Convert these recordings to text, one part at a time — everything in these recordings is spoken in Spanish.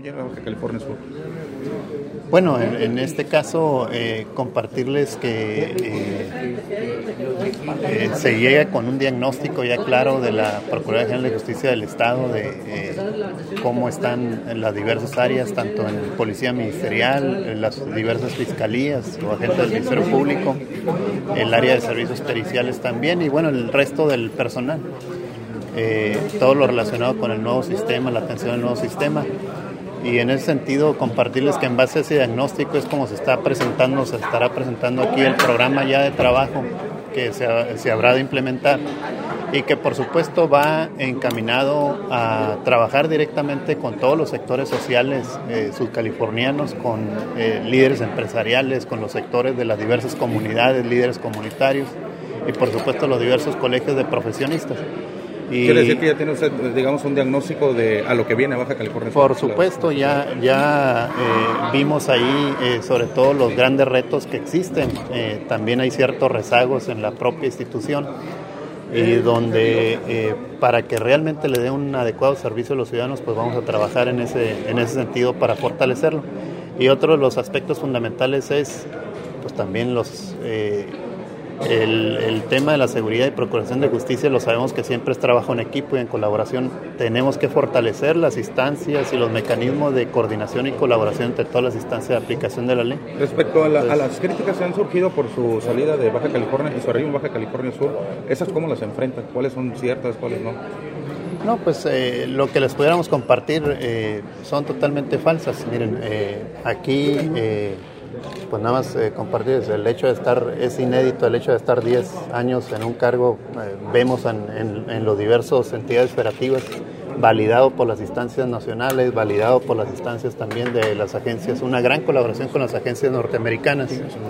¿Cómo llega a Baja California Sur? Bueno, en este caso, compartirles que se llega con un diagnóstico ya claro de la Procuraduría General de Justicia del Estado de cómo están en las diversas áreas, tanto en Policía Ministerial, en las diversas fiscalías o agentes del Ministerio Público, el área de servicios periciales también y bueno, el resto del personal. Todo lo relacionado con el nuevo sistema, la atención al nuevo sistema. Y en ese sentido, compartirles que en base a ese diagnóstico es como se estará presentando aquí el programa ya de trabajo que se habrá de implementar y que por supuesto va encaminado a trabajar directamente con todos los sectores sociales sudcalifornianos, con líderes empresariales, con los sectores de las diversas comunidades, líderes comunitarios y por supuesto los diversos colegios de profesionistas. ¿Quiere decir que ya tiene usted, digamos, un diagnóstico de a lo que viene a Baja California Sur? Por supuesto, ya vimos ahí sobre todo los grandes retos que existen. También hay ciertos rezagos en la propia institución donde para que realmente le dé un adecuado servicio a los ciudadanos, pues vamos a trabajar en ese sentido para fortalecerlo. Y otro de los aspectos fundamentales es pues también el tema de la seguridad y procuración de justicia. Lo sabemos que siempre es trabajo en equipo y en colaboración. Tenemos que fortalecer las instancias y los mecanismos de coordinación y colaboración entre todas las instancias de aplicación de la ley. Respecto a las críticas que han surgido por su salida de Baja California y su arribo en Baja California Sur, ¿esas cómo las enfrentan? ¿Cuáles son ciertas, cuáles no? No, pues lo que les pudiéramos compartir son totalmente falsas. Miren, aquí pues nada más compartir el hecho de estar, es inédito el hecho de estar 10 años en un cargo, vemos en los diversos entidades federativas, validado por las instancias nacionales, validado por las instancias también de las agencias, una gran colaboración con las agencias norteamericanas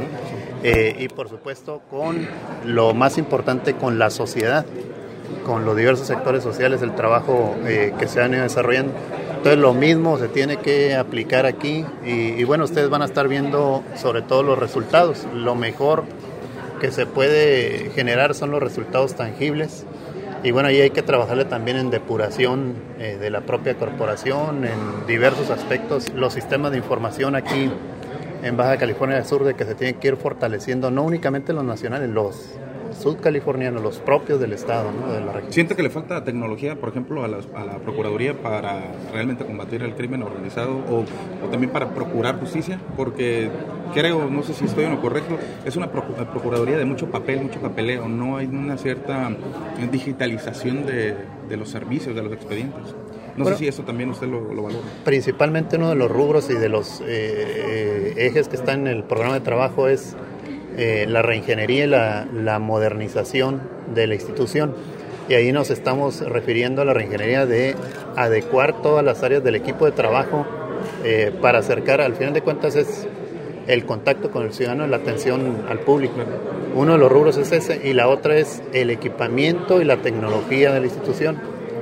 y por supuesto con lo más importante, con la sociedad, con los diversos sectores sociales, el trabajo que se han ido desarrollando. Entonces lo mismo se tiene que aplicar aquí y bueno, ustedes van a estar viendo sobre todo los resultados. Lo mejor que se puede generar son los resultados tangibles y bueno, ahí hay que trabajarle también en depuración de la propia corporación, en diversos aspectos. Los sistemas de información aquí en Baja California Sur de que se tienen que ir fortaleciendo, no únicamente los nacionales, los sudcalifornianos, los propios del estado, ¿no? De la región. ¿Siente que le falta tecnología, por ejemplo, a la Procuraduría para realmente combatir el crimen organizado o también para procurar justicia? Porque creo, no sé si estoy en lo correcto, es una Procuraduría de mucho papel, mucho papeleo, no hay una cierta digitalización de los servicios, de los expedientes. No sé si eso también usted lo valora. Principalmente uno de los rubros y de los ejes que están en el programa de trabajo es la reingeniería y la modernización de la institución. Y ahí nos estamos refiriendo a la reingeniería de adecuar todas las áreas del equipo de trabajo para acercar, al final de cuentas es el contacto con el ciudadano y la atención al público. Uno de los rubros es ese y la otra es el equipamiento y la tecnología de la institución.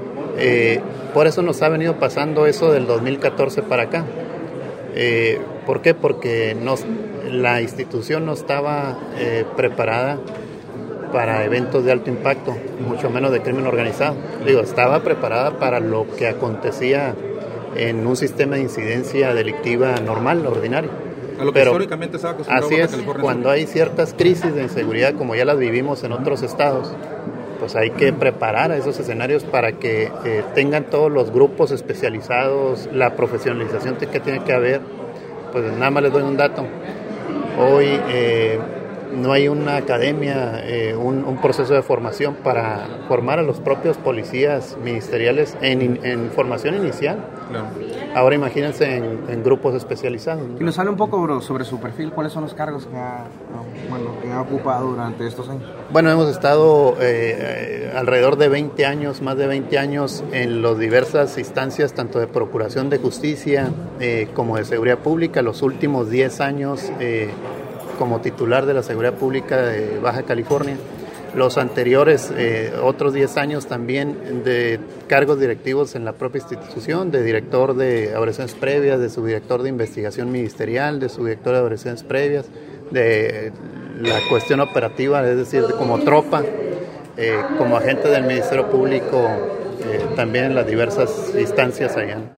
Por eso nos ha venido pasando eso del 2014 para acá. ¿Por qué? Porque la institución no estaba preparada para eventos de alto impacto, mucho menos de crimen organizado. Estaba preparada para lo que acontecía en un sistema de incidencia delictiva normal, ordinario. A lo que históricamente estaba acostumbrado así es, cuando hay ciertas crisis de inseguridad como ya las vivimos en otros estados, pues hay que preparar a esos escenarios para que tengan todos los grupos especializados, la profesionalización que tiene que haber. Pues nada más les doy un dato. Hoy no hay una academia, un proceso de formación para formar a los propios policías ministeriales en formación inicial. Claro. Ahora imagínense en grupos especializados, ¿no? Y nos hable un poco, bro, sobre su perfil, ¿cuáles son los cargos que ha ocupado durante estos años? Bueno, hemos estado alrededor de 20 años, más de 20 años en las diversas instancias, tanto de procuración de justicia como de seguridad pública. Los últimos 10 años como titular de la seguridad pública de Baja California. Los anteriores, otros 10 años también de cargos directivos en la propia institución, de director de operaciones previas, de subdirector de investigación ministerial, de subdirector de operaciones previas, de la cuestión operativa, es decir, como tropa, como agente del Ministerio Público, también en las diversas instancias allá.